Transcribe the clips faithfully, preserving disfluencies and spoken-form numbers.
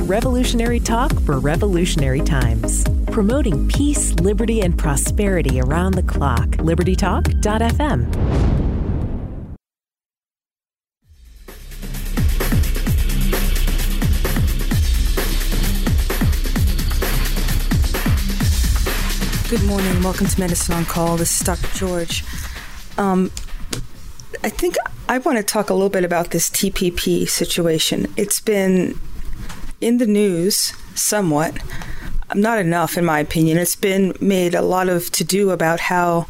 Revolutionary talk for revolutionary times. Promoting peace, liberty, and prosperity around the clock. liberty talk dot f m. Good morning. Welcome to Medicine on Call. This is Doctor George. Um, I think I want to talk a little bit about this T P P situation. It's been in the news somewhat, not enough in my opinion. It's been made a lot of to-do about how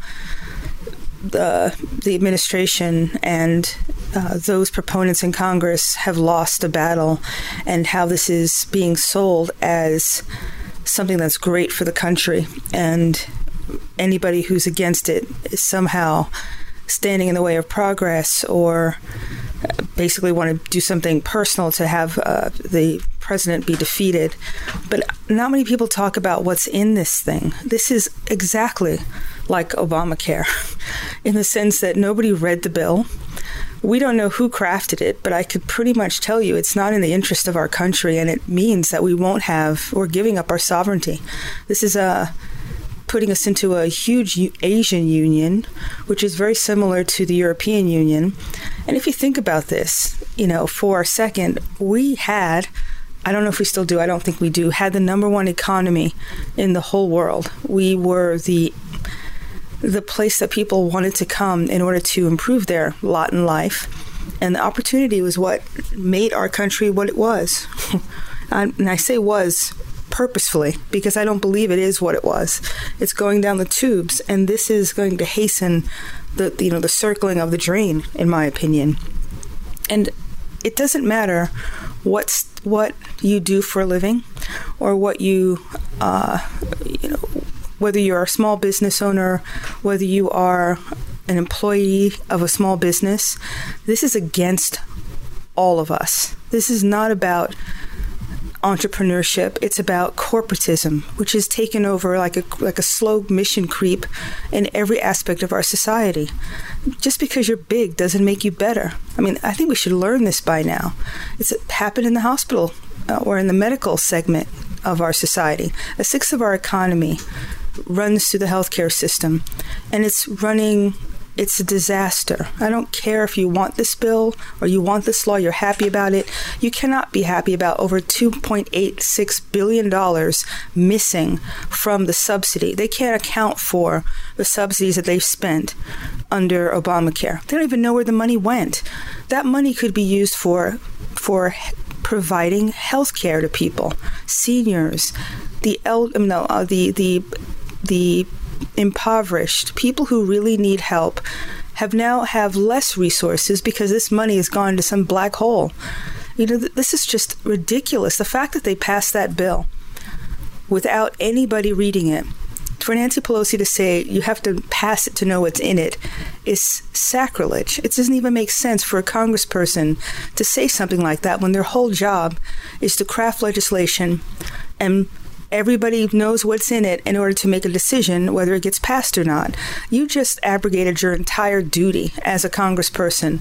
the, the administration and uh, those proponents in Congress have lost a battle, and how this is being sold as something that's great for the country, and anybody who's against it is somehow standing in the way of progress, or basically want to do something personal to have uh, the president be defeated. But not many people talk about what's in this thing. This is exactly like Obamacare in the sense that nobody read the bill. We don't know who crafted it, but I could pretty much tell you it's not in the interest of our country, and it means that we won't have, we're giving up our sovereignty. This is a putting us into a huge Asian union, which is very similar to the European Union. And if you think about this, you know, for a second, we had, I don't know if we still do, I don't think we do, had the number one economy in the whole world. We were the the place that people wanted to come in order to improve their lot in life. And the opportunity was what made our country what it was. And I say was purposefully, because I don't believe it is what it was. It's going down the tubes, and this is going to hasten the, you know, the circling of the drain, in my opinion. And it doesn't matter what's what you do for a living, or what you, uh, you know, whether you're a small business owner, whether you are an employee of a small business. This is against all of us. This is not about entrepreneurship. It's about corporatism, which has taken over like a like a slow mission creep in every aspect of our society. Just because you're big doesn't make you better. I mean, I think we should learn this by now. It's happened in the hospital uh, or in the medical segment of our society. A sixth of our economy runs through the healthcare system, and it's running, it's a disaster. I don't care if you want this bill or you want this law, you're happy about it. You cannot be happy about over two point eight six billion dollars missing from the subsidy. They can't account for the subsidies that they've spent under Obamacare. They don't even know where the money went. That money could be used for for providing health care to people, seniors, the el- no, uh, the the the impoverished, people who really need help, have now have less resources because this money has gone to some black hole. You know, th- this is just ridiculous. The fact that they passed that bill without anybody reading it, for Nancy Pelosi to say you have to pass it to know what's in it, is sacrilege. It doesn't even make sense for a congressperson to say something like that when their whole job is to craft legislation and everybody knows what's in it in order to make a decision whether it gets passed or not. You just abrogated your entire duty as a congressperson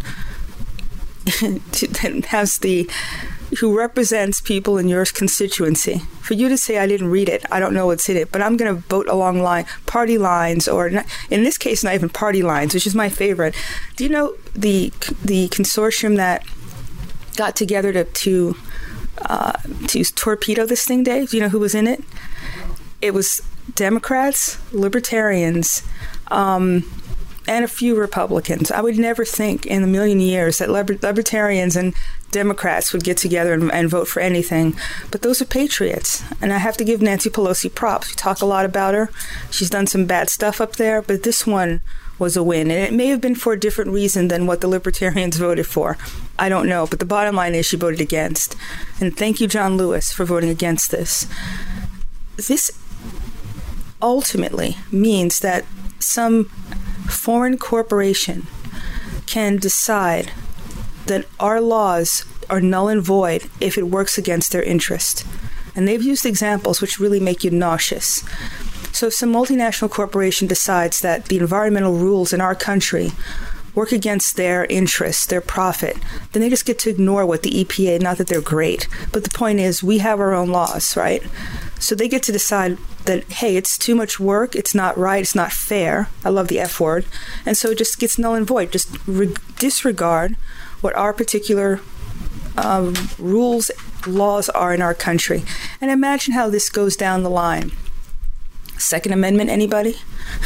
that has the who represents people in your constituency. For you to say, I didn't read it, I don't know what's in it, but I'm going to vote along line, party lines, or not, in this case, not even party lines, which is my favorite. Do you know the the consortium that got together to to Uh, to torpedo this thing, Dave? Do you know who was in it? It was Democrats, Libertarians, um, and a few Republicans. I would never think in a million years that liber- Libertarians and Democrats would get together and, and vote for anything. But those are patriots. And I have to give Nancy Pelosi props. We talk a lot about her. She's done some bad stuff up there, but this one was a win. And it may have been for a different reason than what the Libertarians voted for. I don't know. But the bottom line is she voted against. And thank you, John Lewis, for voting against this. This ultimately means that some foreign corporation can decide that our laws are null and void if it works against their interest. And they've used examples which really make you nauseous. So if some multinational corporation decides that the environmental rules in our country work against their interests, their profit, then they just get to ignore what the E P A, not that they're great, but the point is we have our own laws, right? So they get to decide that, hey, it's too much work, it's not right, it's not fair. I love the F word. And so it just gets null and void. Just re- disregard what our particular um, rules, laws are in our country. And imagine how this goes down the line. Second Amendment, anybody?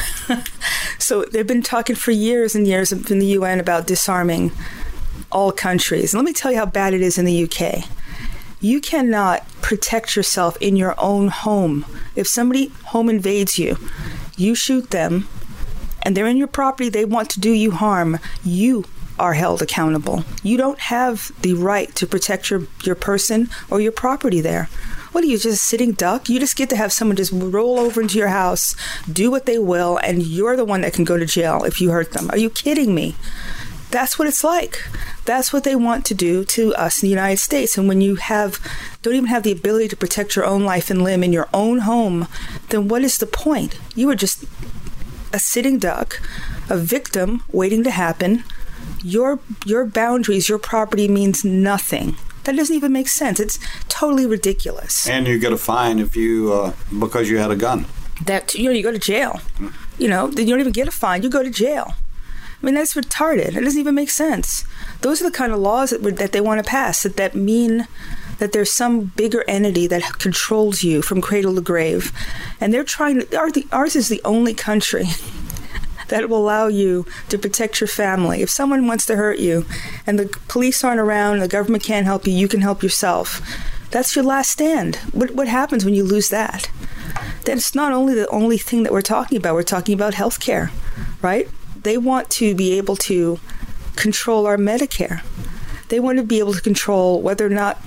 So they've been talking for years and years in the U N about disarming all countries. And let me tell you how bad it is in the U K. You cannot protect yourself in your own home. If somebody home invades you, you shoot them, and they're in your property, they want to do you harm, you are held accountable. You don't have the right to protect your, your person or your property there. What are you, just a sitting duck? You just get to have someone just roll over into your house, do what they will, and you're the one that can go to jail if you hurt them. Are you kidding me? That's what it's like. That's what they want to do to us in the United States. And when you have don't even have the ability to protect your own life and limb in your own home, then what is the point? You are just a sitting duck, a victim waiting to happen. Your your boundaries, your property means nothing. That doesn't even make sense. It's totally ridiculous. And you get a fine if you uh, because you had a gun. That you know, you go to jail. Mm. You know, you don't even get a fine. You go to jail. I mean, that's retarded. It doesn't even make sense. Those are the kind of laws that that they want to pass that, that mean that there's some bigger entity that controls you from cradle to grave, and they're trying to. Ours is the only country that will allow you to protect your family. If someone wants to hurt you and the police aren't around and the government can't help you, you can help yourself. That's your last stand. What what happens when you lose that? That's not only the only thing that we're talking about. We're talking about health care, right? They want to be able to control our Medicare. They want to be able to control whether or not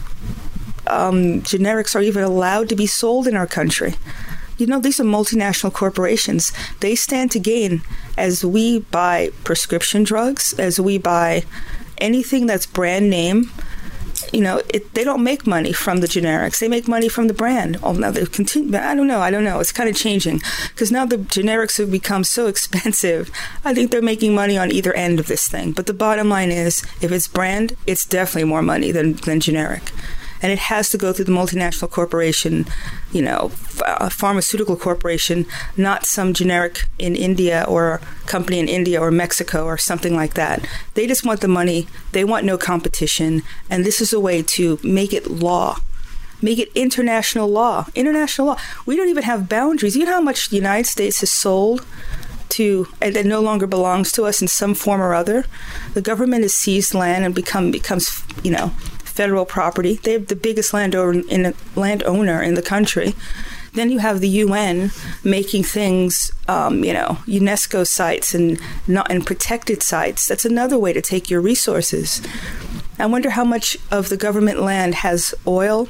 um, generics are even allowed to be sold in our country. You know, these are multinational corporations. They stand to gain as we buy prescription drugs, as we buy anything that's brand name. You know, it, they don't make money from the generics. They make money from the brand. Oh, now they continue. I don't know. I don't know. It's kind of changing because now the generics have become so expensive. I think they're making money on either end of this thing. But the bottom line is, if it's brand, it's definitely more money than, than generic. And it has to go through the multinational corporation, you know, a pharmaceutical corporation, not some generic in India or company in India or Mexico or something like that. They just want the money. They want no competition. And this is a way to make it law, make it international law, international law. We don't even have boundaries. You know how much the United States has sold to, and that no longer belongs to us in some form or other? The government has seized land and become becomes, you know, federal property. They have the biggest landowner in the, landowner in the country. Then you have the U N making things, um, you know, UNESCO sites and not and protected sites. That's another way to take your resources. I wonder how much of the government land has oil,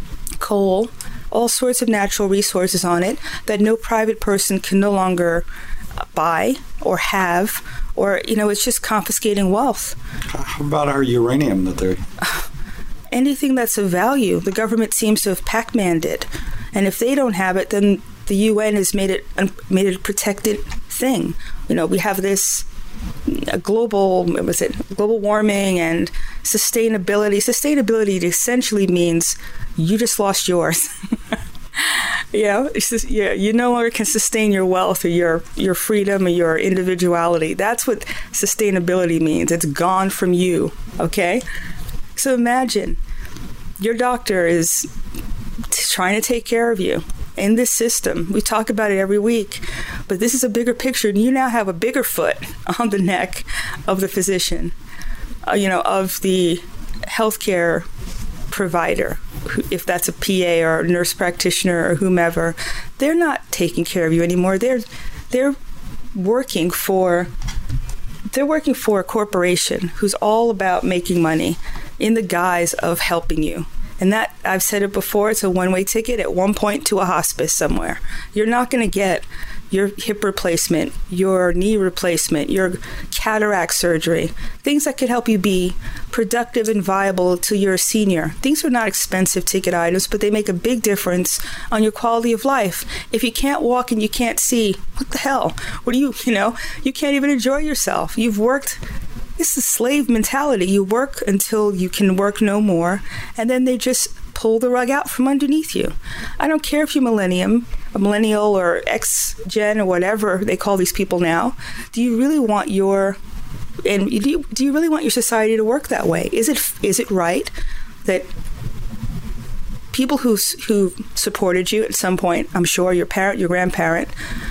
coal, all sorts of natural resources on it that no private person can no longer buy or have, or, you know, it's just confiscating wealth. How about our uranium that they're... Anything that's of value, the government seems to have Pac-Manned it. And if they don't have it, then the U N has made it made it a protected thing. You know, we have this uh, global, what was it, global warming and sustainability. Sustainability essentially means you just lost yours. You know, it's just, yeah, you no longer can sustain your wealth or your, your freedom or your individuality. That's what sustainability means. It's gone from you, okay? So imagine your doctor is t- trying to take care of you in this system. We talk about it every week, but this is a bigger picture, and you now have a bigger foot on the neck of the physician, uh, you know, of the healthcare provider, if that's a P A or a nurse practitioner or whomever. They're not taking care of you anymore. They're they're working for they're working for a corporation who's all about making money in the guise of helping you. And that, I've said it before, it's a one-way ticket at one point to a hospice somewhere. You're not going to get your hip replacement, your knee replacement, your cataract surgery, things that could help you be productive and viable till you're a senior. These are not expensive ticket items, but they make a big difference on your quality of life. If you can't walk and you can't see, what the hell? What do you, you know, you can't even enjoy yourself. You've worked. It's the slave mentality. You work until you can work no more, and then they just pull the rug out from underneath you. I don't care if you're millennium, a millennial or X-gen or whatever they call these people now. Do you really want your and do you, do you really want your society to work that way? Is it is it right that people who who supported you at some point, I'm sure your parent, your grandparent,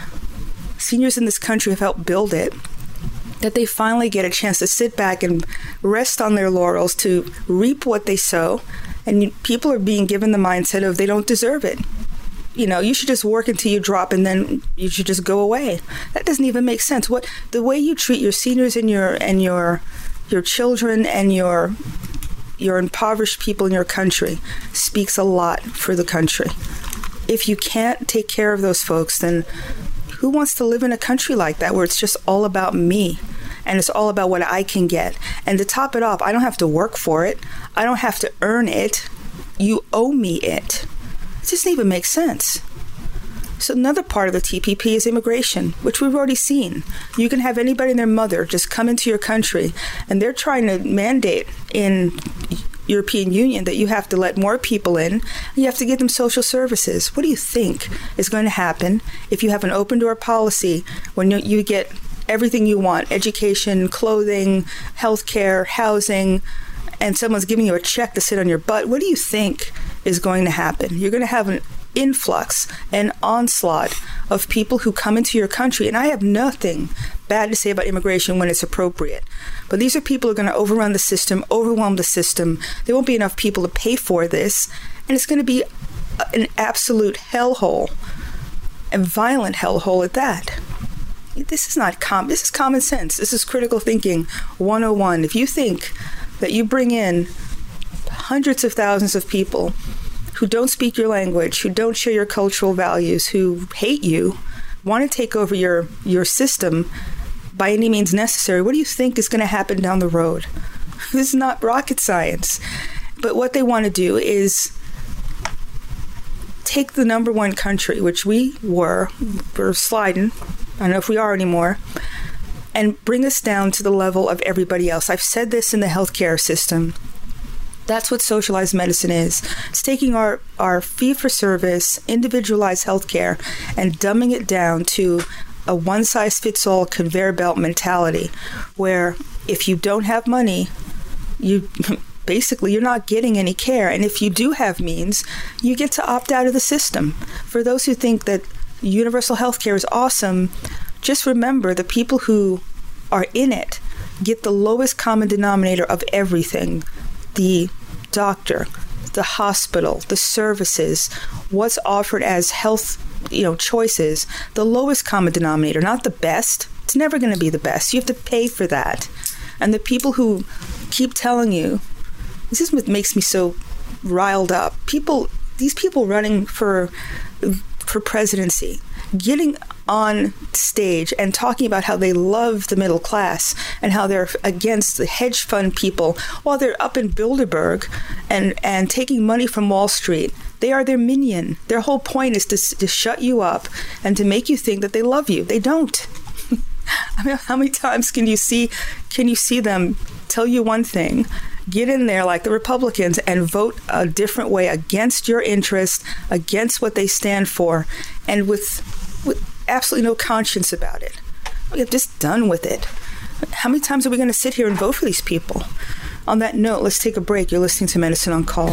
seniors in this country have helped build it, that they finally get a chance to sit back and rest on their laurels to reap what they sow, and people are being given the mindset of they don't deserve it. You know, you should just work until you drop and then you should just go away. That doesn't even make sense. What the way you treat your seniors and your and your your children and your your impoverished people in your country speaks a lot for the country. If you can't take care of those folks, then who wants to live in a country like that where it's just all about me and it's all about what I can get? And to top it off, I don't have to work for it. I don't have to earn it. You owe me it. It doesn't even make sense. So another part of the T P P is immigration, which we've already seen. You can have anybody and their mother just come into your country, and they're trying to mandate in European Union that you have to let more people in, and you have to give them social services. What do you think is going to happen if you have an open door policy when you, you get everything you want, education, clothing, healthcare, housing, and someone's giving you a check to sit on your butt? What do you think is going to happen? You're going to have an influx, an onslaught of people who come into your country. And I have nothing bad to say about immigration when it's appropriate. But these are people who are going to overrun the system, overwhelm the system. There won't be enough people to pay for this. And it's going to be an absolute hellhole, a violent hellhole at that. This is not com- this is common sense. This is critical thinking one oh one. If you think that you bring in hundreds of thousands of people who don't speak your language, who don't share your cultural values, who hate you, want to take over your, your system by any means necessary, what do you think is going to happen down the road? This is not rocket science. But what they want to do is take the number one country, which we were, we're sliding, I don't know if we are anymore, and bring us down to the level of everybody else. I've said this in the healthcare system. That's what socialized medicine is. It's taking our, our fee-for-service, individualized healthcare and dumbing it down to a one-size-fits-all conveyor belt mentality where if you don't have money, you basically you're not getting any care. And if you do have means, you get to opt out of the system. For those who think that universal healthcare is awesome, just remember the people who are in it get the lowest common denominator of everything. The doctor, the hospital, the services, what's offered as health, you know, choices, the lowest common denominator, not the best. It's never going to be the best. You have to pay for that. And the people who keep telling you, this is what makes me so riled up. People, these people running for for presidency, getting on stage and talking about how they love the middle class and how they're against the hedge fund people while they're up in Bilderberg and, and taking money from Wall Street. They are their minion. Their whole point is to, to shut you up and to make you think that they love you. They don't. I mean, how many times can you see can you see them tell you one thing, get in there like the Republicans and vote a different way against your interest, against what they stand for, and with with absolutely no conscience about it? We're just done with it. How many times are we going to sit here and vote for these people? On that note, let's take a break. You're listening to Medicine on Call.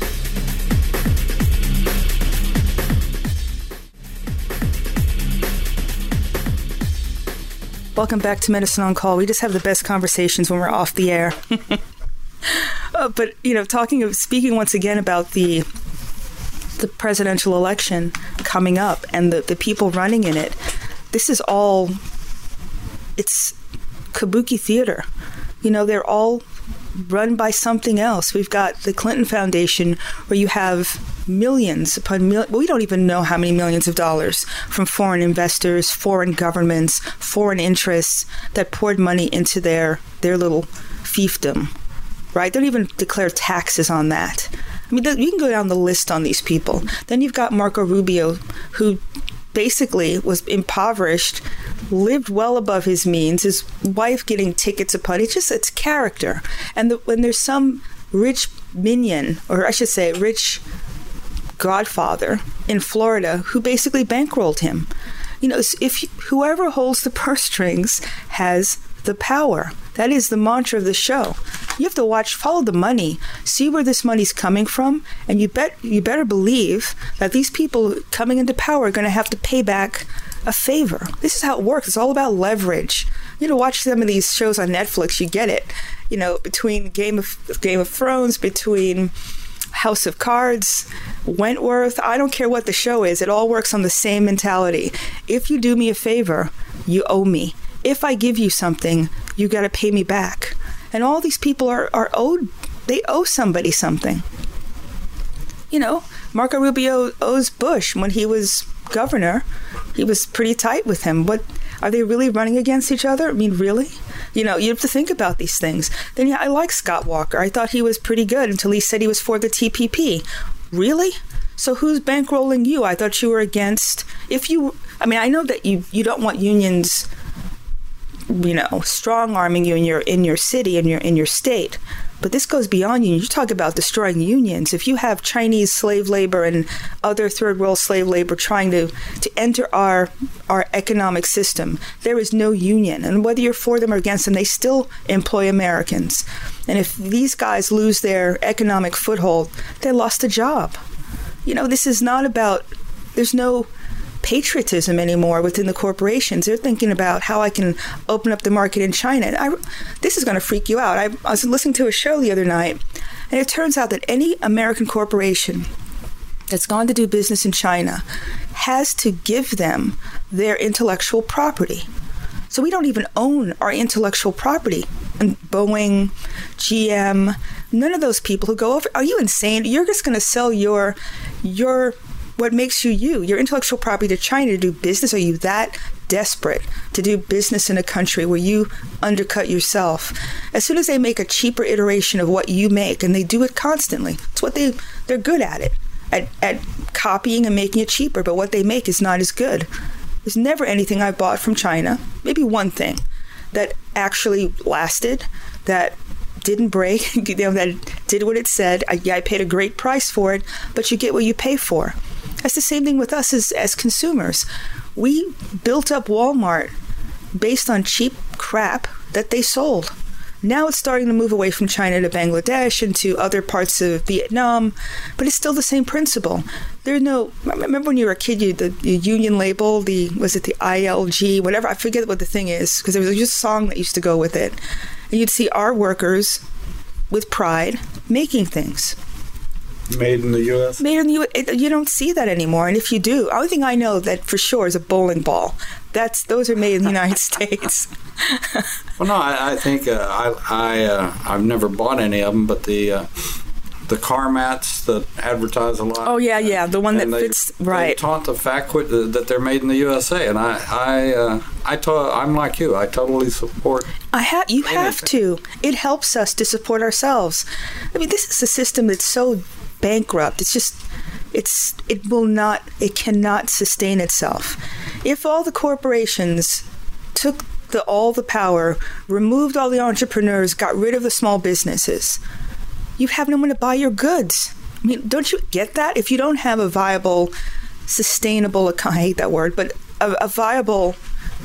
Welcome back to Medicine on Call. We just have the best conversations when we're off the air. uh, but, you know, talking of speaking once again about the the presidential election coming up and the, the people running in it, this is all, it's kabuki theater. You know, they're all run by something else. We've got the Clinton Foundation, where you have millions upon millions. We don't even know how many millions of dollars from foreign investors, foreign governments, foreign interests that poured money into their, their little fiefdom, right? They don't even declare taxes on that. I mean, you can go down the list on these people. Then you've got Marco Rubio, who basically was impoverished, lived well above his means, his wife getting tickets upon it. Just, it's character. And the, when there's some rich minion, or I should say rich godfather in Florida who basically bankrolled him. You know, if whoever holds the purse strings has the power. That is the mantra of the show. You have to watch, follow the money, see where this money's coming from, and you bet you better believe that these people coming into power are going to have to pay back a favor. This is how it works. It's all about leverage. You know, watch some of these shows on Netflix, you get it. You know, between Game of Game of Thrones, between House of Cards, Wentworth, I don't care what the show is. It all works on the same mentality. If you do me a favor, you owe me. If I give you something, you got to pay me back. And all these people are, are owed, they owe somebody something. You know, Marco Rubio owes Bush. When he was governor, he was pretty tight with him. What, are they really running against each other? I mean, really? You know, you have to think about these things. Then, yeah, I like Scott Walker. I thought he was pretty good until he said he was for the T P P. Really? So who's bankrolling you? I thought you were against, if you, I mean, I know that you, you don't want unions, you know, strong arming you in your in your city, in your in your state. But this goes beyond unions. You talk about destroying unions. If you have Chinese slave labor and other third world slave labor trying to, to enter our our economic system, there is no union. And whether you're for them or against them, they still employ Americans. And if these guys lose their economic foothold, they lost a job. You know, this is not about, there's no patriotism anymore within the corporations. They're thinking about how I can open up the market in China. And I, this is going to freak you out. I, I was listening to a show the other night, and it turns out that any American corporation that's gone to do business in China has to give them their intellectual property. So we don't even own our intellectual property. And Boeing, G M, none of those people who go over, are you insane? You're just going to sell your your what makes you you, your intellectual property to China to do business? Are you that desperate to do business in a country where you undercut yourself? As soon as they make a cheaper iteration of what you make, and they do it constantly, it's what they, they're good at it, at, at copying and making it cheaper, but what they make is not as good. There's never anything I bought from China, maybe one thing, that actually lasted, that didn't break, you know, that did what it said. I, yeah, I paid a great price for it, but you get what you pay for. That's the same thing with us as, as consumers. We built up Walmart based on cheap crap that they sold. Now it's starting to move away from China to Bangladesh and to other parts of Vietnam, but it's still the same principle. There's no, remember when you were a kid, you the, the union label, the, was it the I L G, whatever, I forget what the thing is, because there was just a song that used to go with it. And you'd see our workers with pride making things. Made in the U S? Made in the U S. You don't see that anymore. And if you do, the only thing I know that for sure is a bowling ball. That's Those are made in the United States. Well, no, I, I think uh, I, I, uh, I've never bought any of them, but the uh, the car mats that advertise a lot. Oh, yeah, yeah, the one that they, fits, right. They taunt the fact that they're made in the U S A, and I, I, uh, I to- I'm like you. I totally support I ha- You anything. have to. It helps us to support ourselves. I mean, this is a system that's so bankrupt. It's just, it's, it will not, it cannot sustain itself. If all the corporations took the, all the power, removed all the entrepreneurs, got rid of the small businesses, you have no one to buy your goods. I mean, don't you get that? If you don't have a viable, sustainable, I hate that word, but a, a viable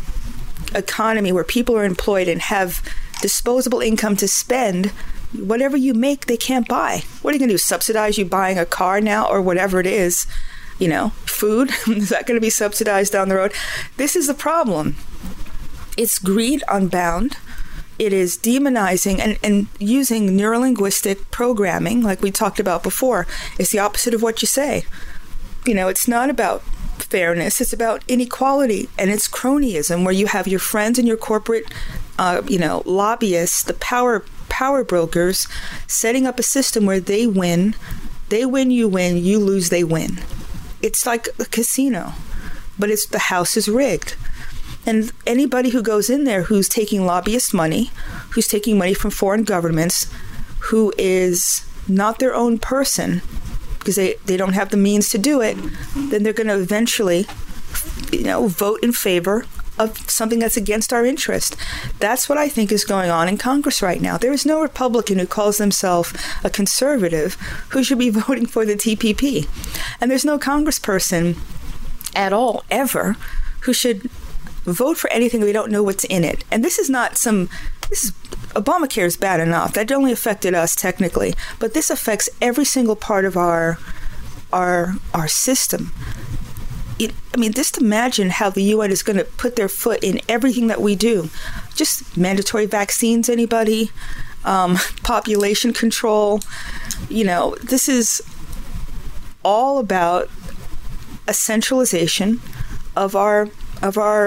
economy where people are employed and have disposable income to spend, whatever you make, they can't buy. What are you going to do, subsidize you buying a car now or whatever it is? You know, food? Is that going to be subsidized down the road? This is the problem. It's greed unbound. It is demonizing and, and using neurolinguistic programming, like we talked about before. It's the opposite of what you say. You know, it's not about fairness. It's about inequality, and it's cronyism, where you have your friends and your corporate, uh, you know, lobbyists, the power power brokers, setting up a system where they win They win, you win. You lose, they win. It's like a casino, but it's the house is rigged. And anybody who goes in there who's taking lobbyist money, who's taking money from foreign governments, who is not their own person because they, they don't have the means to do it, then they're going to eventually, you know, vote in favor of something that's against our interest. That's what I think is going on in Congress right now. There is no Republican who calls themselves a conservative who should be voting for the T P P. And there's no congressperson at all, ever, who should vote for anything we don't know what's in it. And this is not some, this is, Obamacare is bad enough. That only affected us technically, but this affects every single part of our, our, our system. It, I mean, just imagine how the U N is going to put their foot in everything that we do. Just mandatory vaccines, anybody? Um, population control. You know, this is all about a centralization of our of our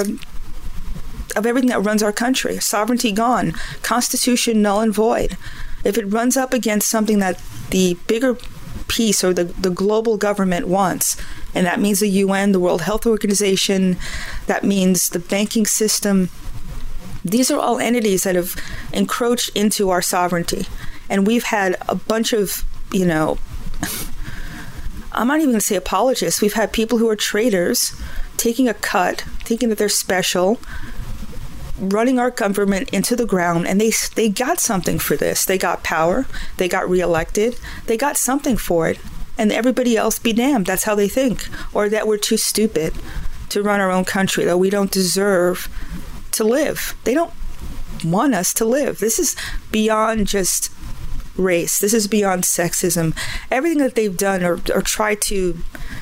of everything that runs our country. Sovereignty gone, Constitution null and void. If it runs up against something that the bigger piece or the, the global government wants, and that means the U N, the World Health Organization, that means the banking system, these are all entities that have encroached into our sovereignty. And we've had a bunch of, you know, I'm not even going to say apologists. We've had people who are traitors taking a cut, thinking that they're special, running our government into the ground, and they they got something for this. They got power. They got reelected. They got something for it. And everybody else be damned. That's how they think. Or that we're too stupid to run our own country, that we don't deserve to live. They don't want us to live. This is beyond just race. This is beyond sexism. Everything that they've done or, or tried to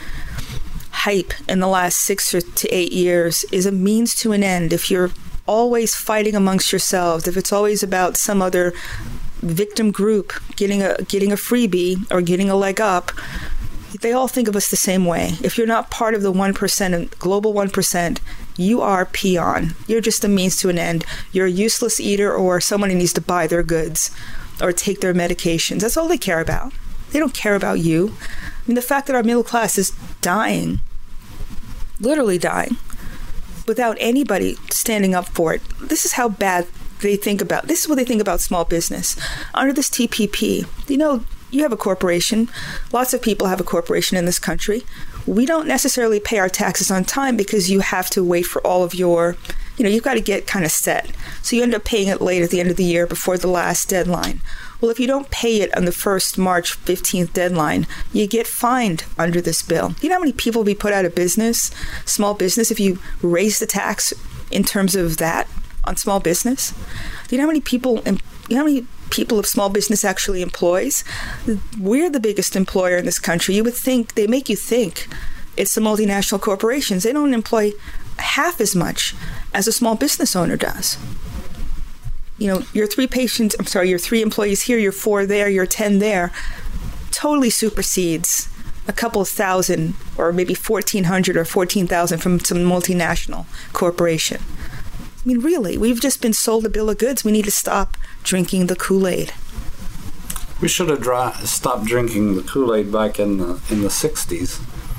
hype in the last six or to eight years is a means to an end. If you're always fighting amongst yourselves, if it's always about some other victim group getting a getting a freebie or getting a leg up, they all think of us the same way. If you're not part of the one percent, global one percent, you are peon. You're just a means to an end. You're a useless eater, or someone who needs to buy their goods or take their medications. That's all they care about. They don't care about you. I mean, the fact that our middle class is dying, literally dying, without anybody standing up for it. This is how bad they think about, this is what they think about small business. Under this T P P, you know, you have a corporation. Lots of people have a corporation in this country. We don't necessarily pay our taxes on time because you have to wait for all of your, you know, you've got to get kind of set. So you end up paying it late at the end of the year before the last deadline. Well, if you don't pay it on the first March fifteenth deadline, you get fined under this bill. Do you know how many people will be put out of business, small business, if you raise the tax in terms of that on small business? Do you know how many people, you know how many people of small business actually employs? We're the biggest employer in this country. You would think, they make you think it's the multinational corporations. They don't employ half as much as a small business owner does. You know, your three patients, I'm sorry, your three employees here, your four there, your ten there, totally supersedes a couple of thousand or maybe fourteen hundred or fourteen thousand from some multinational corporation. I mean, really, we've just been sold a bill of goods. We need to stop drinking the Kool-Aid. We should have dry, stopped drinking the Kool-Aid back in the in the sixties.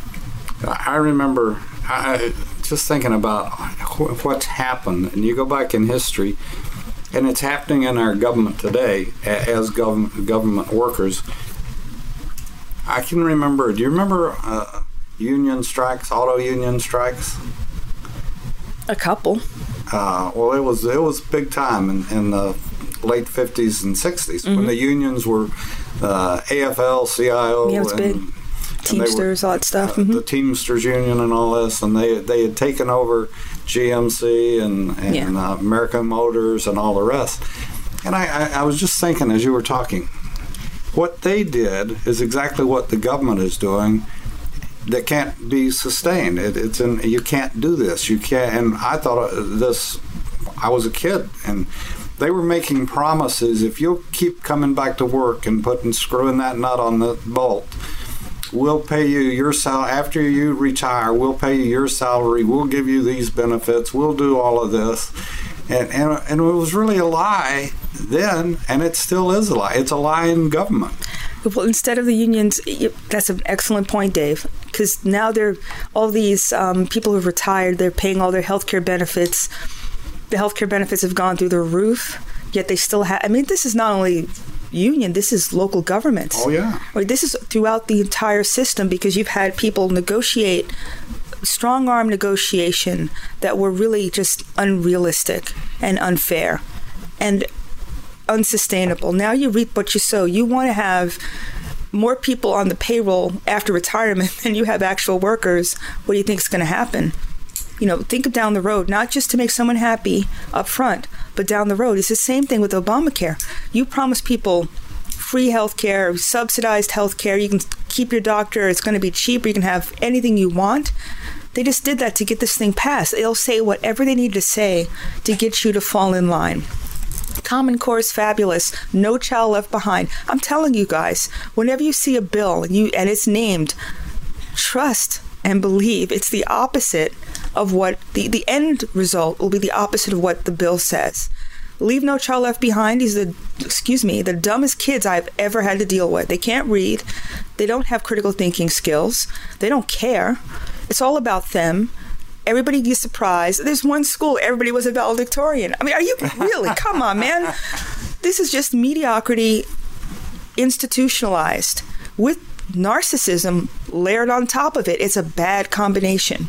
I remember I, just thinking about what's happened, and you go back in history, and it's happening in our government today as government government workers. I can remember. Do you remember uh, union strikes, auto union strikes? A couple. Uh, well, it was it was big time in, in the late fifties and sixties mm-hmm. when the unions were uh, A F L, C I O, yeah, it was and, big. Teamsters, were, all that stuff. Uh, mm-hmm. The Teamsters Union and all this, and they they had taken over G M C and, and yeah. uh, American Motors and all the rest. And I, I, I was just thinking as you were talking, what they did is exactly what the government is doing. That can't be sustained. It, it's in, you can't do this. You can't. And I thought this. I was a kid, and they were making promises. If you'll keep coming back to work and putting screwing that nut on the bolt, we'll pay you your sal. After you retire, we'll pay you your salary. We'll give you these benefits. We'll do all of this. And and and it was really a lie then, and it still is a lie. It's a lie in government. Well, instead of the unions, that's an excellent point, Dave, because now they're all these um, people who've retired, they're paying all their health care benefits. The health care benefits have gone through the roof, yet they still have, I mean, this is not only union, this is local governments. Oh, yeah. Right, this is throughout the entire system, because you've had people negotiate, strong arm negotiation that were really just unrealistic and unfair and unsustainable. Now you reap what you sow. You want to have more people on the payroll after retirement than you have actual workers. What do you think is going to happen? You know, think of down the road, not just to make someone happy up front, but down the road. It's the same thing with Obamacare. You promise people free health care, subsidized health care. You can keep your doctor. It's going to be cheaper. You can have anything you want. They just did that to get this thing passed. They'll say whatever they need to say to get you to fall in line. Common Core is fabulous. No Child Left Behind. I'm telling you guys, whenever you see a bill and you and it's named, trust and believe it's the opposite of what the, the end result will be the opposite of what the bill says. Leave No Child Left Behind. He's the, excuse me, the dumbest kids I've ever had to deal with. They can't read. They don't have critical thinking skills. They don't care. It's all about them. Everybody gets surprised. There's one school, everybody was a valedictorian. I mean, are you really? Come on, man. This is just mediocrity institutionalized with narcissism layered on top of it. It's a bad combination.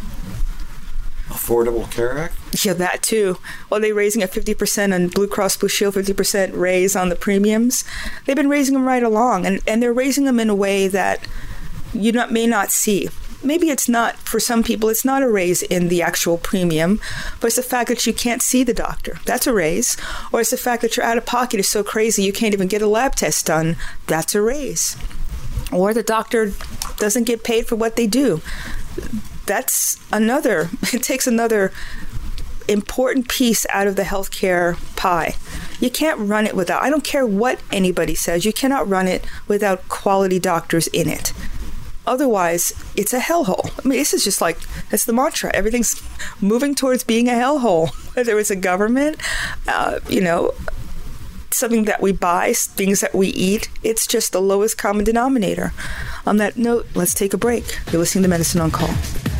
Affordable Care Act? Yeah, that too. Well, they're raising at fifty percent on Blue Cross Blue Shield, fifty percent raise on the premiums. They've been raising them right along, and, and they're raising them in a way that you not, may not see. Maybe it's not, for some people, it's not a raise in the actual premium, but it's the fact that you can't see the doctor. That's a raise. Or it's the fact that your out-of-pocket is so crazy you can't even get a lab test done. That's a raise. Or the doctor doesn't get paid for what they do. That's another, it takes another important piece out of the healthcare pie. You can't run it without, I don't care what anybody says, you cannot run it without quality doctors in it. Otherwise, it's a hellhole. I mean, this is just like, that's the mantra. Everything's moving towards being a hellhole. Whether it's a government, uh, you know, something that we buy, things that we eat, it's just the lowest common denominator. On that note, let's take a break. You're listening to Medicine on Call.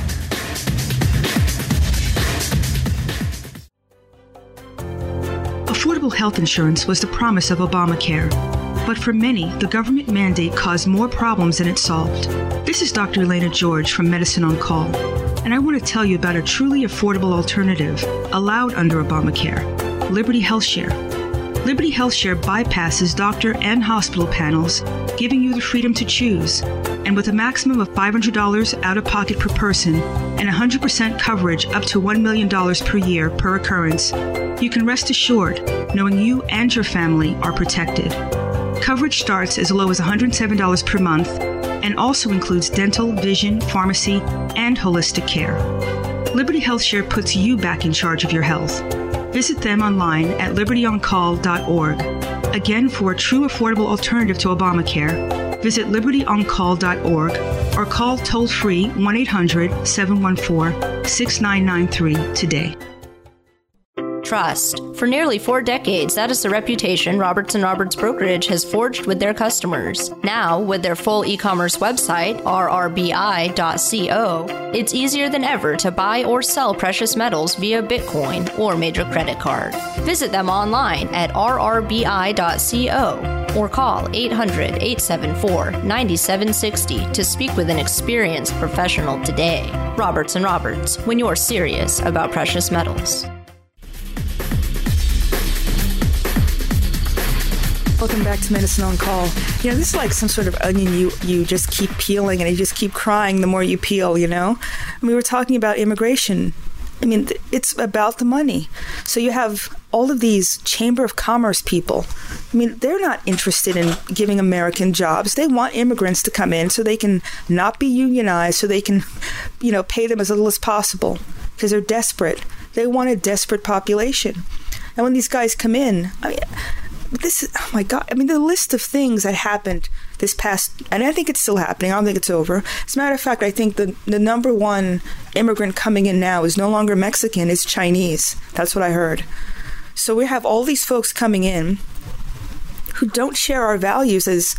Affordable health insurance was the promise of Obamacare. But for many, the government mandate caused more problems than it solved. This is Doctor Elena George from Medicine on Call, and I want to tell you about a truly affordable alternative allowed under Obamacare, Liberty HealthShare. Liberty HealthShare bypasses doctor and hospital panels, giving you the freedom to choose. And with a maximum of five hundred dollars out-of-pocket per person and one hundred percent coverage up to one million dollars per year per occurrence, you can rest assured knowing you and your family are protected. Coverage starts as low as one hundred seven dollars per month and also includes dental, vision, pharmacy, and holistic care. Liberty HealthShare puts you back in charge of your health. Visit them online at liberty on call dot org. Again, for a true affordable alternative to Obamacare, visit liberty on call dot org or call toll-free one eight hundred seven one four six nine nine three today. Trust. For nearly four decades, that is the reputation Roberts and Roberts Brokerage has forged with their customers. Now, with their full e-commerce website, r r b i dot co, it's easier than ever to buy or sell precious metals via Bitcoin or major credit card. Visit them online at r r b i dot co or call eight hundred eight seven four nine seven six zero to speak with an experienced professional today. Roberts and Roberts, when you're serious about precious metals. Welcome back to Medicine on Call. You know, this is like some sort of onion you, you just keep peeling and you just keep crying the more you peel, you know? And we were talking about immigration. I mean, it's about the money. So you have all of these Chamber of Commerce people. I mean, they're not interested in giving American jobs. They want immigrants to come in so they can not be unionized, so they can, you know, pay them as little as possible because they're desperate. They want a desperate population. And when these guys come in, I mean, this is, oh my God, I mean, the list of things that happened this past, and I think it's still happening, I don't think it's over. As a matter of fact, I think the, the number one immigrant coming in now is no longer Mexican, it's Chinese. That's what I heard. So we have all these folks coming in who don't share our values as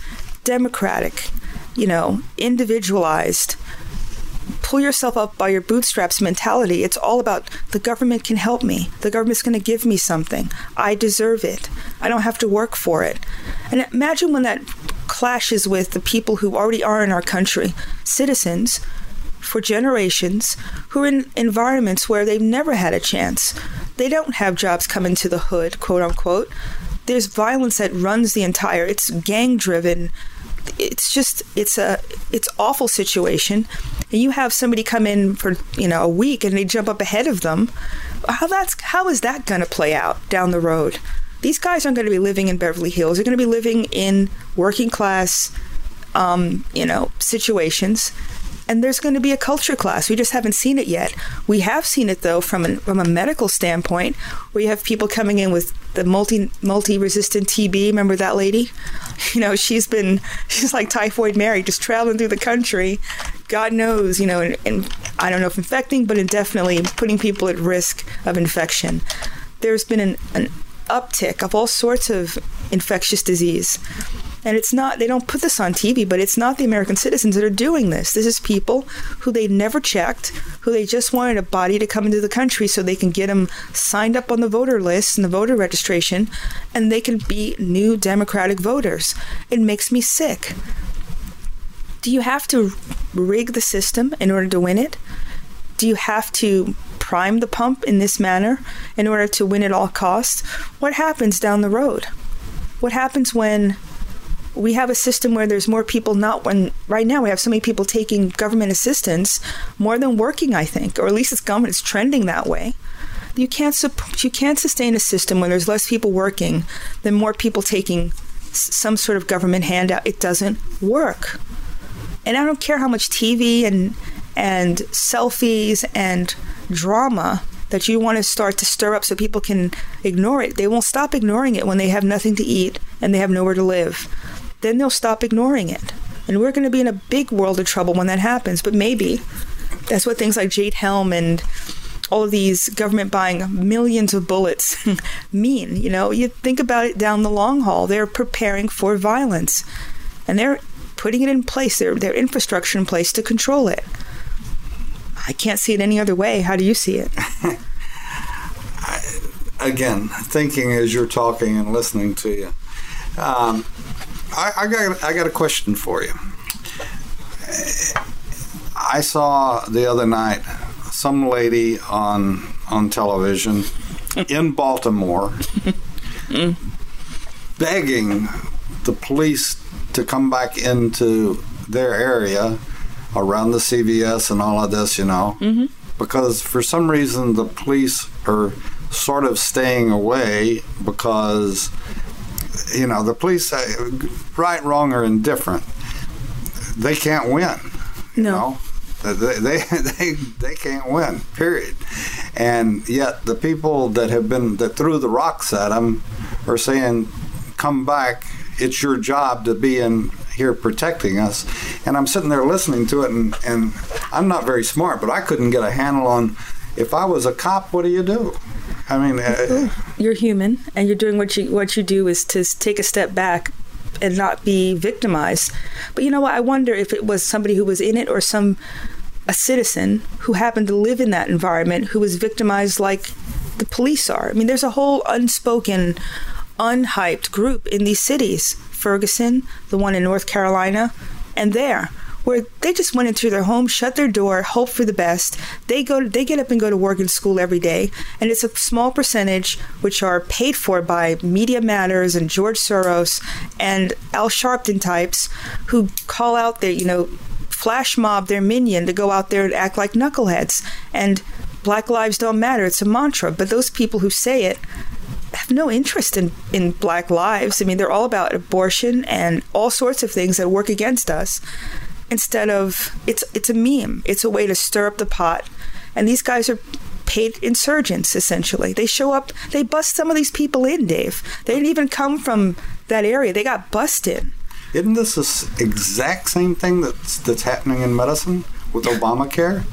democratic, you know, individualized, pull yourself up by your bootstraps mentality. It's all about the government can help me. The government's going to give me something. I deserve it. I don't have to work for it. And imagine when that clashes with the people who already are in our country, citizens for generations, who are in environments where they've never had a chance. They don't have jobs coming to the hood, quote unquote. There's violence that runs the entire, it's gang driven. It's just, it's a, it's awful situation. And you have somebody come in for, you know, a week and they jump up ahead of them. How that's, how is that going to play out down the road? These guys aren't going to be living in Beverly Hills. They're going to be living in working class, um, you know, situations. And there's going to be a culture class. We just haven't seen it yet. We have seen it, though, from, an, from a medical standpoint, where you have people coming in with the multi, multi-resistant T B. Remember that lady? You know, she's been, she's like Typhoid Mary, just traveling through the country. God knows, you know, and, and I don't know if infecting, but definitely putting people at risk of infection. There's been an, an uptick of all sorts of infectious disease. And it's not, they don't put this on T V, but it's not the American citizens that are doing this. This is people who they never checked, who they just wanted a body to come into the country so they can get them signed up on the voter list and the voter registration, and they can be new Democratic voters. It makes me sick. Do you have to rig the system in order to win it? Do you have to prime the pump in this manner in order to win at all costs? What happens down the road? What happens when we have a system where there's more people not when right now we have so many people taking government assistance more than working, I think, or at least it's government is trending that way. You can't you can't sustain a system when there's less people working than more people taking s- some sort of government handout. It doesn't work. And I don't care how much T V and and selfies and drama that you want to start to stir up so people can ignore it. They won't stop ignoring it when they have nothing to eat and they have nowhere to live. Then they'll stop ignoring it. And we're going to be in a big world of trouble when that happens. But maybe that's what things like Jade Helm and all of these government buying millions of bullets mean. You know, you think about it down the long haul. They're preparing for violence. And they're putting it in place, their, their infrastructure in place to control it. I can't see it any other way. How do you see it? I, again, thinking as you're talking and listening to you, um, I, I got I got a question for you. I saw the other night some lady on on television in Baltimore begging the police to come back into their area around the C V S and all of this, you know, mm-hmm. because for some reason the police are sort of staying away because, you know, the police, right, wrong, or indifferent, they can't win. You no. know? They, they they they can't win, period. And yet the people that have been, that threw the rocks at them are saying, come back, it's your job to be in here protecting us. And I'm sitting there listening to it, and, and I'm not very smart, but I couldn't get a handle on, if I was a cop, what do you do? I mean, uh, you're human, and you're doing what you what you do is to take a step back and not be victimized. But you know what? I wonder if it was somebody who was in it or some a citizen who happened to live in that environment who was victimized like the police are. I mean, there's a whole unspoken, unhyped group in these cities. Ferguson, the one in North Carolina, and there, where they just went into their home, shut their door, hope for the best. They go, they get up and go to work and school every day, and it's a small percentage which are paid for by Media Matters and George Soros and Al Sharpton types who call out their, you know, flash mob their minion to go out there and act like knuckleheads. And Black lives don't matter. It's a mantra, but those people who say it have no interest in, in Black lives. I mean, they're all about abortion and all sorts of things that work against us. Instead of, it's it's a meme. It's a way to stir up the pot. And these guys are paid insurgents, essentially. They show up, they bust some of these people in, Dave. They didn't even come from that area. They got busted. Isn't this the exact same thing that's, that's happening in medicine with Obamacare?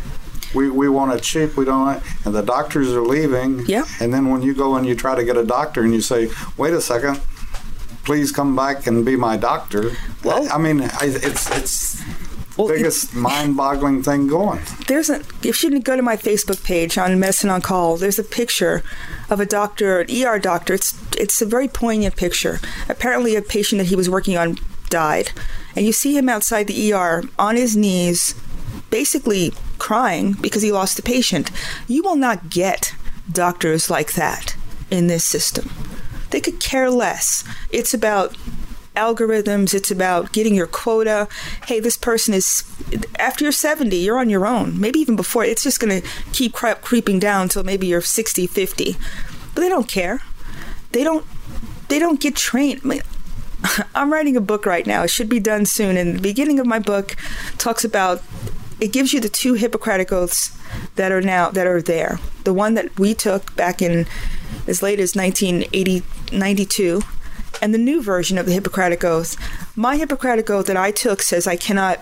We we want it cheap, we don't want it, and the doctors are leaving. Yeah. And then when you go and you try to get a doctor and you say, wait a second, please come back and be my doctor. Well, I mean, I, it's it's well, the biggest it, mind-boggling thing going. There's a if you go to my Facebook page on Medicine on Call, there's a picture of a doctor, an E R doctor. It's it's a very poignant picture. Apparently, a patient that he was working on died, and you see him outside the E R on his knees, basically crying because he lost the patient. You will not get doctors like that in this system. They could care less. It's about algorithms. It's about getting your quota. Hey, this person is, after you're seventy, you're on your own. Maybe even before. It's just going to keep cre- creeping down until maybe you're sixty, fifty. But they don't care. They don't, they don't get trained. I mean, I'm writing a book right now. It should be done soon. And the beginning of my book talks about, it gives you the two Hippocratic Oaths that are now, that are there. The one that we took back in as late as nineteen eighty, ninety-two, and the new version of the Hippocratic Oath. My Hippocratic Oath that I took says I cannot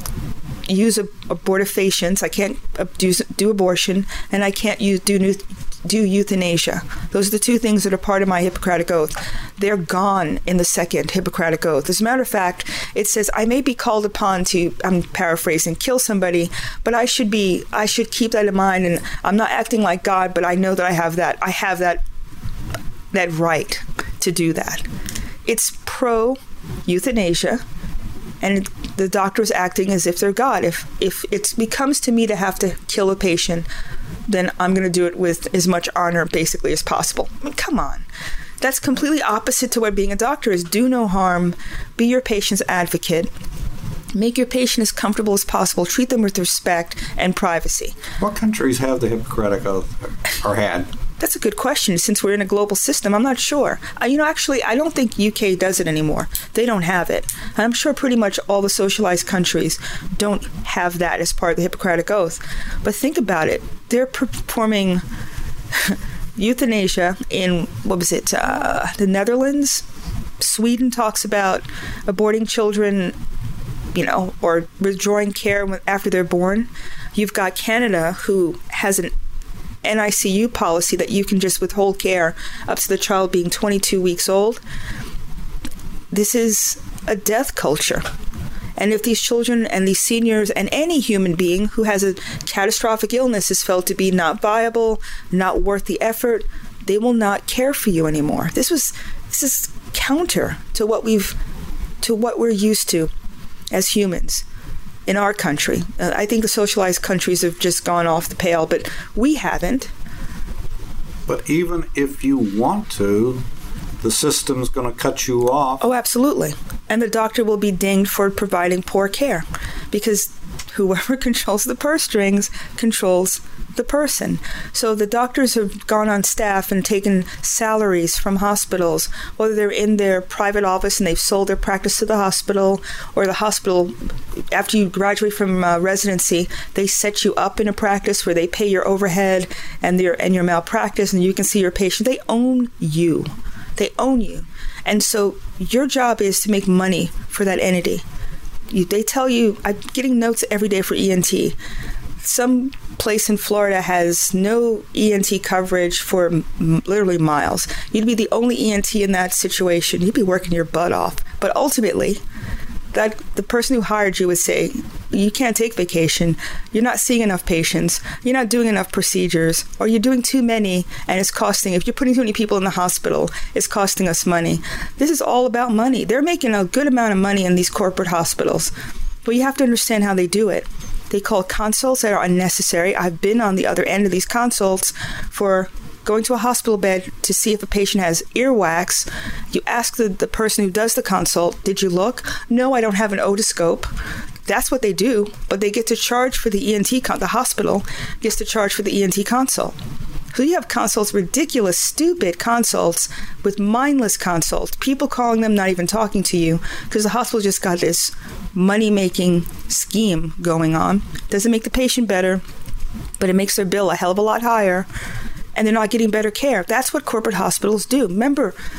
use abortifacients, I can't do, do abortion, and I can't use do do euthanasia. Those are the two things that are part of my Hippocratic Oath. They're gone in the second Hippocratic Oath. As a matter of fact, it says I may be called upon to, I'm paraphrasing, kill somebody, but I should be, I should keep that in mind, and I'm not acting like God, but I know that I have that, I have that, that right to do that. It's pro-euthanasia, and the doctor is acting as if they're God. If if it becomes to me to have to kill a patient, then I'm going to do it with as much honor, basically, as possible. I mean, come on. That's completely opposite to what being a doctor is. Do no harm. Be your patient's advocate. Make your patient as comfortable as possible. Treat them with respect and privacy. What countries have the Hippocratic Oath, or had? That's a good question. Since we're in a global system, I'm not sure. Uh, you know, actually, I don't think U K does it anymore. They don't have it. And I'm sure pretty much all the socialized countries don't have that as part of the Hippocratic Oath. But think about it. They're performing euthanasia in, what was it, uh, the Netherlands? Sweden talks about aborting children, you know, or withdrawing care after they're born. You've got Canada, who has an N I C U policy that you can just withhold care up to the child being twenty-two weeks old. This is a death culture. And if these children and these seniors and any human being who has a catastrophic illness is felt to be not viable, not worth the effort, they will not care for you anymore. This was this is counter to what we've to what we're used to as humans in our country. Uh, I think the socialized countries have just gone off the pale, but we haven't. But even if you want to, the system's going to cut you off. Oh, absolutely. And the doctor will be dinged for providing poor care, because whoever controls the purse strings controls the person. So the doctors have gone on staff and taken salaries from hospitals, whether they're in their private office and they've sold their practice to the hospital, or the hospital, after you graduate from uh, residency, they set you up in a practice where they pay your overhead and your and your malpractice, and you can see your patient. They own you. They own you. And so your job is to make money for that entity. You, they tell you, I'm getting notes every day for E N T. Some place in Florida has no E N T coverage for m- literally miles. You'd be the only E N T in that situation. You'd be working your butt off. But ultimately, that the person who hired you would say, you can't take vacation, you're not seeing enough patients, you're not doing enough procedures, or you're doing too many, and it's costing, if you're putting too many people in the hospital, it's costing us money. This is all about money. They're making a good amount of money in these corporate hospitals, but you have to understand how they do it. They call consults that are unnecessary. I've been on the other end of these consults for going to a hospital bed to see if a patient has earwax. You ask the, the person who does the consult, did you look? No, I don't have an otoscope. That's what they do, but they get to charge for the E N T, con- the hospital gets to charge for the E N T consult. So you have consults, ridiculous, stupid consults with mindless consults, people calling them, not even talking to you, because the hospital just got this money-making scheme going on. Doesn't make the patient better, but it makes their bill a hell of a lot higher, and they're not getting better care. That's what corporate hospitals do. Remember,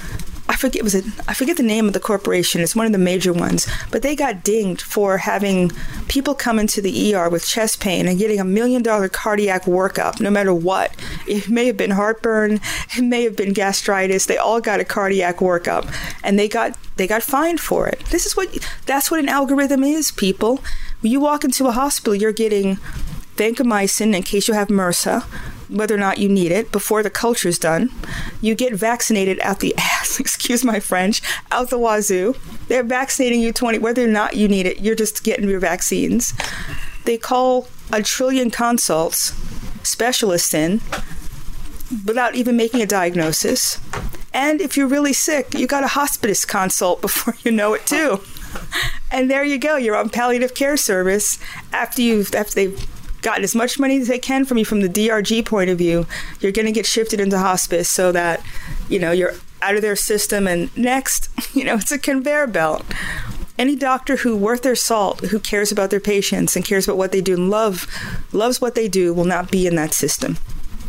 I forget was it I forget the name of the corporation. It's one of the major ones, but they got dinged for having people come into the E R with chest pain and getting a million dollar cardiac workup no matter what. It may have been heartburn, it may have been gastritis. They all got a cardiac workup, and they got they got fined for it. This is what that's what an algorithm is, people. When you walk into a hospital, you're getting vancomycin in case you have MRSA, whether or not you need it, before the culture's done. You get vaccinated out the ass, excuse my French, out the wazoo. They're vaccinating you twenty, whether or not you need it, you're just getting your vaccines. They call a trillion consults specialists in without even making a diagnosis. And if you're really sick, you got a hospice consult before you know it too. And there you go, you're on palliative care service after you've after they've gotten as much money as they can from you from the D R G point of view. You're going to get shifted into hospice so that, you know, you're out of their system, and next, you know, it's a conveyor belt. Any doctor who worth their salt, who cares about their patients and cares about what they do and love, loves what they do, will not be in that system.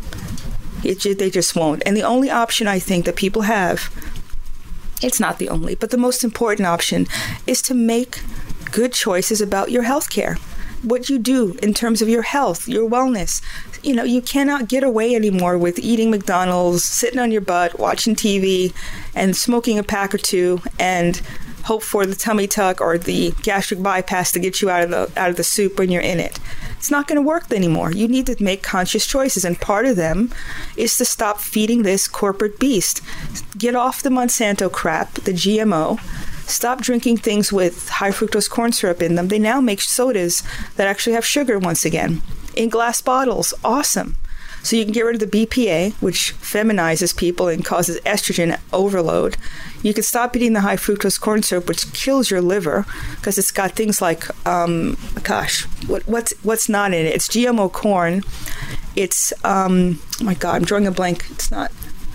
It, they just won't. And the only option I think that people have, it's not the only, but the most important option, is to make good choices about your health care. What you do in terms of your health, your wellness. You know, you cannot get away anymore with eating McDonald's, sitting on your butt, watching T V, and smoking a pack or two, and hope for the tummy tuck or the gastric bypass to get you out of the out of the soup when you're in it. It's not going to work anymore. You need to make conscious choices, and part of them is to stop feeding this corporate beast. Get off the Monsanto crap, the G M O. Stop drinking things with high fructose corn syrup in them. They now make sodas that actually have sugar once again in glass bottles. Awesome. So you can get rid of the B P A, which feminizes people and causes estrogen overload. You can stop eating the high fructose corn syrup, which kills your liver because it's got things like, um, gosh, what, what's what's not in it? It's G M O corn. It's, um, oh my God, I'm drawing a blank. It's not.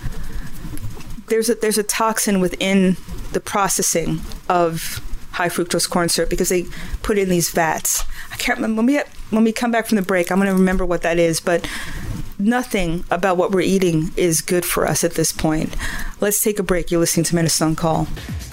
There's a, there's a toxin within the processing of high fructose corn syrup because they put in these vats. I can't remember. When we, get, when we come back from the break, I'm going to remember what that is, but nothing about what we're eating is good for us at this point. Let's take a break. You're listening to Medicine on Call.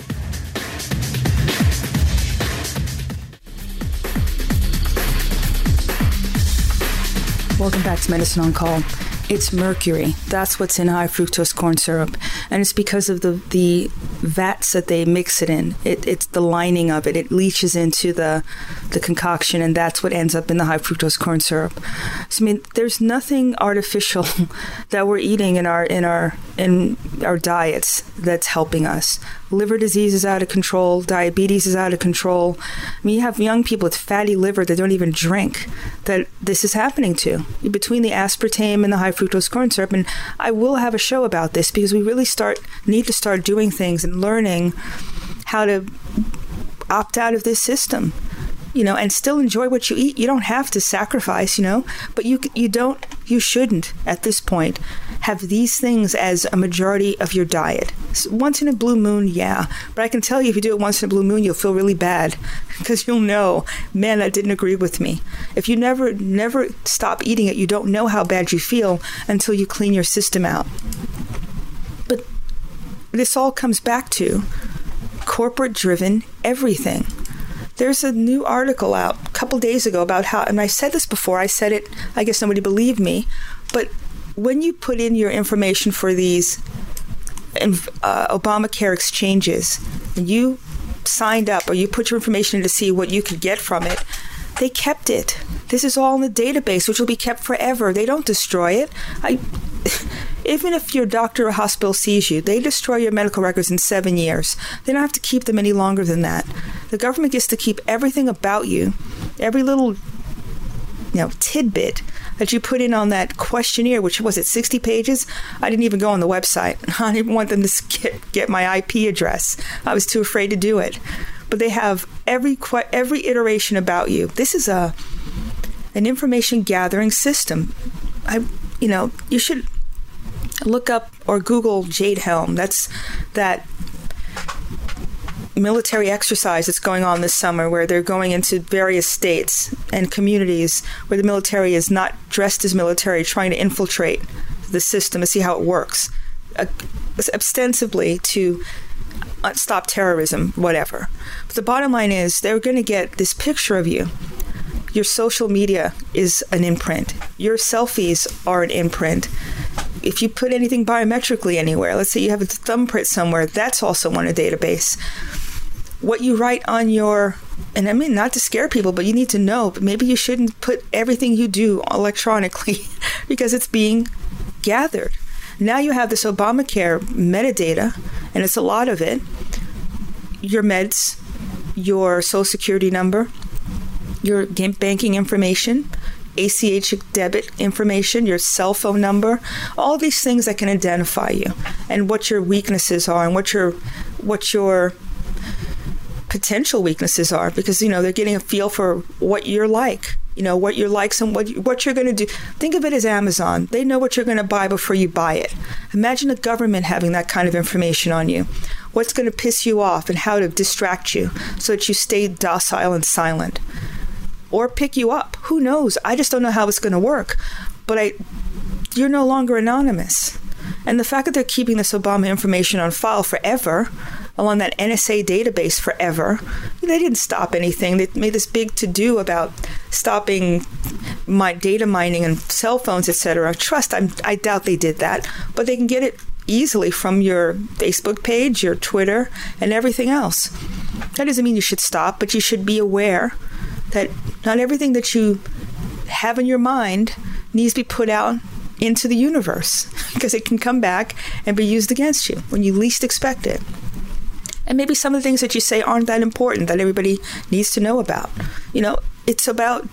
Welcome back to Medicine on Call. It's mercury. That's what's in high fructose corn syrup. And it's because of the, the vats that they mix it in. It, it's the lining of it. It leaches into the the concoction, and that's what ends up in the high fructose corn syrup. So, I mean, there's nothing artificial that we're eating in our in our in our diets that's helping us. Liver disease is out of control. Diabetes is out of control. I mean, you have young people with fatty liver that don't even drink that this is happening to. Between the aspartame and the high fructose corn syrup, and I will have a show about this because we really start need to start doing things and learning how to opt out of this system, you know, and still enjoy what you eat. You don't have to sacrifice, you know, but you you don't, you shouldn't at this point have these things as a majority of your diet. Once in a blue moon, yeah, but I can tell you if you do it once in a blue moon, you'll feel really bad because you'll know, man, that didn't agree with me. If you never, never stop eating it, you don't know how bad you feel until you clean your system out. But this all comes back to corporate-driven everything. There's a new article out a couple days ago about how, and I said this before, I said it, I guess nobody believed me, but when you put in your information for these uh, Obamacare exchanges, and you signed up or you put your information in to see what you could get from it, they kept it. This is all in the database, which will be kept forever. They don't destroy it. I, even if your doctor or hospital sees you, they destroy your medical records in seven years. They don't have to keep them any longer than that. The government gets to keep everything about you, every little, you know, tidbit that you put in on that questionnaire, which was it sixty pages? I didn't even go on the website. I didn't want them to get, get my I P address. I was too afraid to do it. But they have every every iteration about you. This is a an information gathering system. I, you know, you should look up or Google Jade Helm. That's that military exercise that's going on this summer where they're going into various states and communities where the military is not dressed as military, trying to infiltrate the system and see how it works. uh, ostensibly to uh, stop terrorism, whatever. But the bottom line is they're going to get this picture of you. Your social media is an imprint. Your selfies are an imprint. If you put anything biometrically anywhere, let's say you have a thumbprint somewhere, that's also on a database. What you write on your, and I mean not to scare people, but you need to know, but maybe you shouldn't put everything you do electronically because it's being gathered. Now you have this Obamacare metadata, and it's a lot of it. Your meds, your social security number, your banking information, A C H debit information, your cell phone number, all these things that can identify you and what your weaknesses are and what your what your potential weaknesses are, because, you know, they're getting a feel for what you're like, you know, what your likes and what, what you're going to do. Think of it as Amazon. They know what you're going to buy before you buy it. Imagine the government having that kind of information on you. What's going to piss you off and how to distract you so that you stay docile and silent. Or pick you up. Who knows? I just don't know how it's going to work. But I, you're no longer anonymous. And the fact that they're keeping this Obama information on file forever, along that N S A database forever, they didn't stop anything. They made this big to-do about stopping my data mining and cell phones, et cetera. Trust, I'm, I doubt they did that. But they can get it easily from your Facebook page, your Twitter, and everything else. That doesn't mean you should stop, but you should be aware that not everything that you have in your mind needs to be put out into the universe, because it can come back and be used against you when you least expect it. And maybe some of the things that you say aren't that important that everybody needs to know about. You know, it's about,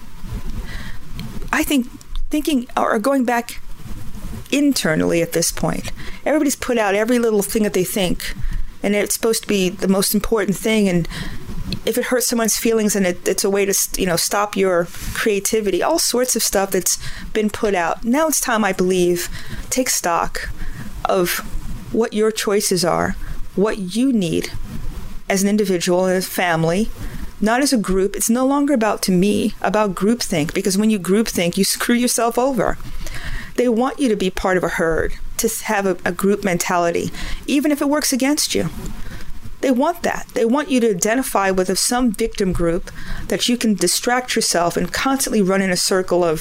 I think, thinking or going back internally at this point. Everybody's put out every little thing that they think, and it's supposed to be the most important thing, and if it hurts someone's feelings and it, it's a way to, you know, stop your creativity, all sorts of stuff that's been put out. Now it's time, I believe, take stock of what your choices are, what you need as an individual and a family, not as a group. It's no longer about, to me, about groupthink, because when you groupthink, you screw yourself over. They want you to be part of a herd, to have a, a group mentality, even if it works against you. They want that. They want you to identify with some victim group that you can distract yourself and constantly run in a circle of,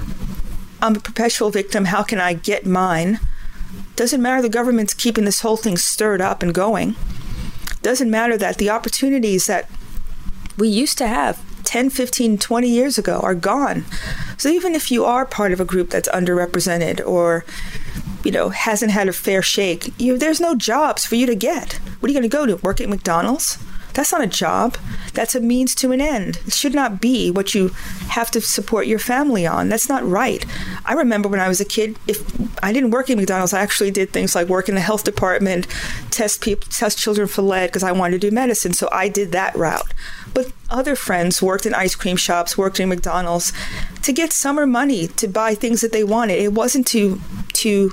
I'm a perpetual victim, how can I get mine? Doesn't matter the government's keeping this whole thing stirred up and going. Doesn't matter that the opportunities that we used to have ten, fifteen, twenty years ago are gone. So even if you are part of a group that's underrepresented or, you know, hasn't had a fair shake, you, there's no jobs for you to get. What are you going to go to? Work at McDonald's? That's not a job. That's a means to an end. It should not be what you have to support your family on. That's not right. I remember when I was a kid, if I didn't work at McDonald's, I actually did things like work in the health department, test people, test children for lead because I wanted to do medicine. So I did that route. But other friends worked in ice cream shops, worked in McDonald's to get summer money to buy things that they wanted. It wasn't to to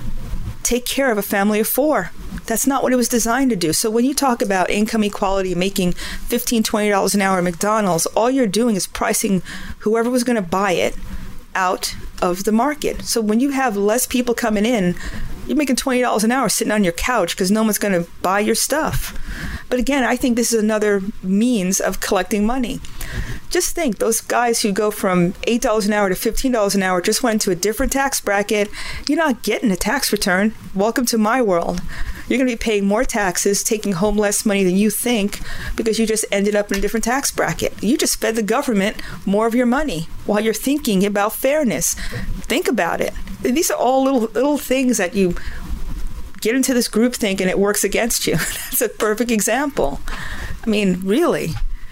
take care of a family of four. That's not what it was designed to do. So when you talk about income equality, making fifteen dollars, twenty dollars an hour at McDonald's, all you're doing is pricing whoever was going to buy it out of the market. So when you have less people coming in, you're making twenty dollars an hour sitting on your couch because no one's going to buy your stuff. But again, I think this is another means of collecting money. Just think, those guys who go from eight dollars an hour to fifteen dollars an hour just went into a different tax bracket. You're not getting a tax return. Welcome to my world. You're going to be paying more taxes, taking home less money than you think because you just ended up in a different tax bracket. You just fed the government more of your money while you're thinking about fairness. Think about it. These are all little little things that you get into this group think and it works against you. That's a perfect example. I mean, really.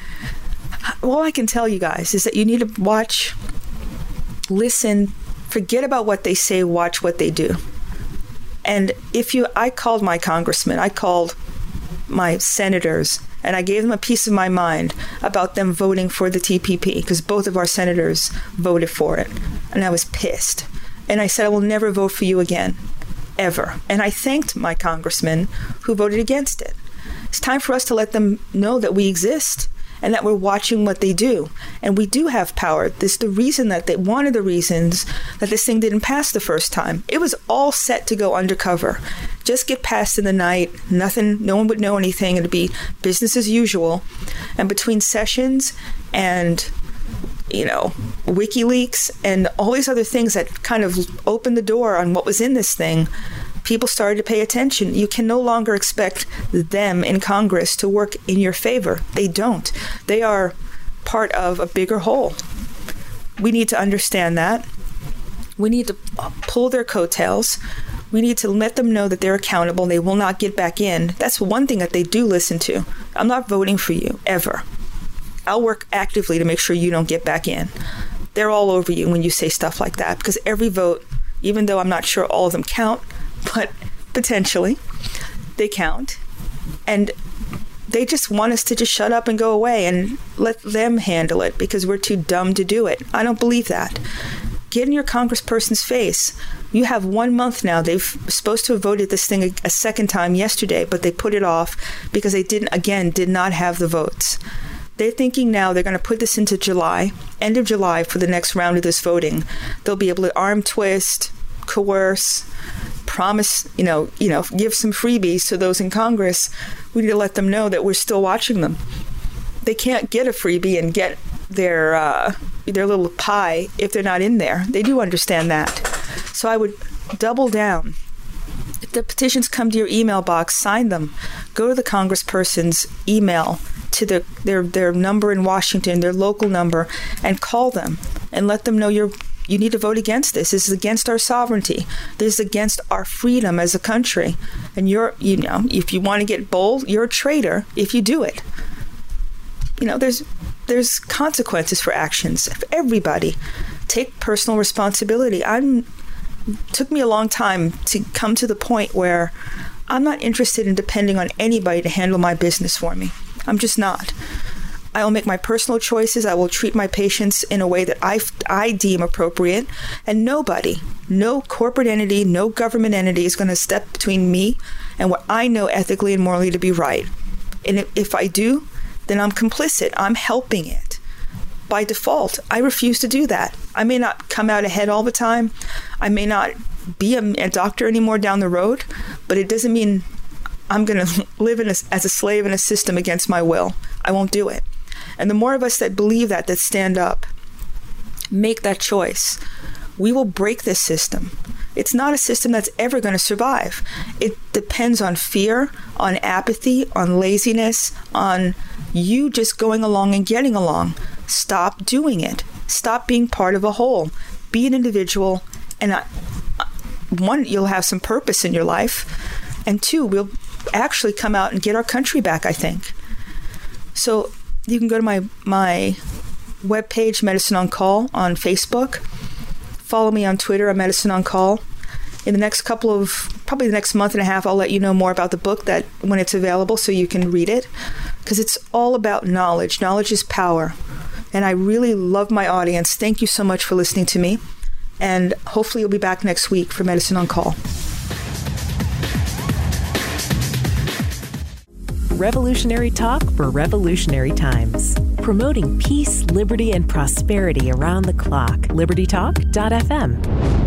All I can tell you guys is that you need to watch, listen, forget about what they say, watch what they do. And if you, I called my congressman, I called my senators, and I gave them a piece of my mind about them voting for the T P P, because both of our senators voted for it. And I was pissed. And I said, I will never vote for you again, ever. And I thanked my congressman who voted against it. It's time for us to let them know that we exist and that we're watching what they do. And we do have power. This is the reason that they, one of the reasons that this thing didn't pass the first time. It was all set to go undercover. Just get passed in the night, nothing, no one would know anything. It'd be business as usual. And between Sessions and, you know, WikiLeaks and all these other things that kind of opened the door on what was in this thing, people started to pay attention. You can no longer expect them in Congress to work in your favor. They don't. They are part of a bigger whole. We need to understand that. We need to pull their coattails. We need to let them know that they're accountable. They will not get back in. That's one thing that they do listen to. I'm not voting for you, ever. I'll work actively to make sure you don't get back in. They're all over you when you say stuff like that, because every vote, even though I'm not sure all of them count, but potentially they count. And they just want us to just shut up and go away and let them handle it because we're too dumb to do it. I don't believe that. Get in your congressperson's face. You have one month now. They've supposed to have voted this thing a, a second time yesterday, but they put it off because they didn't, again, did not have the votes. They're thinking now they're going to put this into July, end of July for the next round of this voting. They'll be able to arm twist, coerce, promise, you know, you know, give some freebies to those in Congress. We need to let them know that we're still watching them. They can't get a freebie and get their uh, their little pie if they're not in there. They do understand that. So I would double down. If the petitions come to your email box, sign them. Go to the congressperson's email, to the, their their number in Washington, their local number, and call them and let them know you're you need to vote against this. This is against our sovereignty. This is against our freedom as a country. And you're, you know, if you want to get bold, you're a traitor if you do it. You know, there's there's consequences for actions. Everybody take personal responsibility. I'm took me a long time to come to the point where I'm not interested in depending on anybody to handle my business for me. I'm just not. I will make my personal choices. I will treat my patients in a way that I, I deem appropriate. And nobody, no corporate entity, no government entity is going to step between me and what I know ethically and morally to be right. And if, if I do, then I'm complicit. I'm helping it. By default, I refuse to do that. I may not come out ahead all the time. I may not be a, a doctor anymore down the road, but it doesn't mean I'm going to live in a, as a slave in a system against my will. I won't do it. And the more of us that believe that, that stand up, make that choice, we will break this system. It's not a system that's ever going to survive. It depends on fear, on apathy, on laziness, on you just going along and getting along. Stop doing it. Stop being part of a whole. Be an individual. And I, one, you'll have some purpose in your life. And two, we'll actually come out and get our country back, I think. So you can go to my, my webpage, Medicine on Call, on Facebook. Follow me on Twitter at Medicine on Call. In the next couple of, probably the next month and a half, I'll let you know more about the book that when it's available so you can read it. Because it's all about knowledge. Knowledge is power. And I really love my audience. Thank you so much for listening to me. And hopefully you'll be back next week for Medicine on Call. Revolutionary talk for revolutionary times. Promoting peace, liberty, and prosperity around the clock. liberty talk dot f m.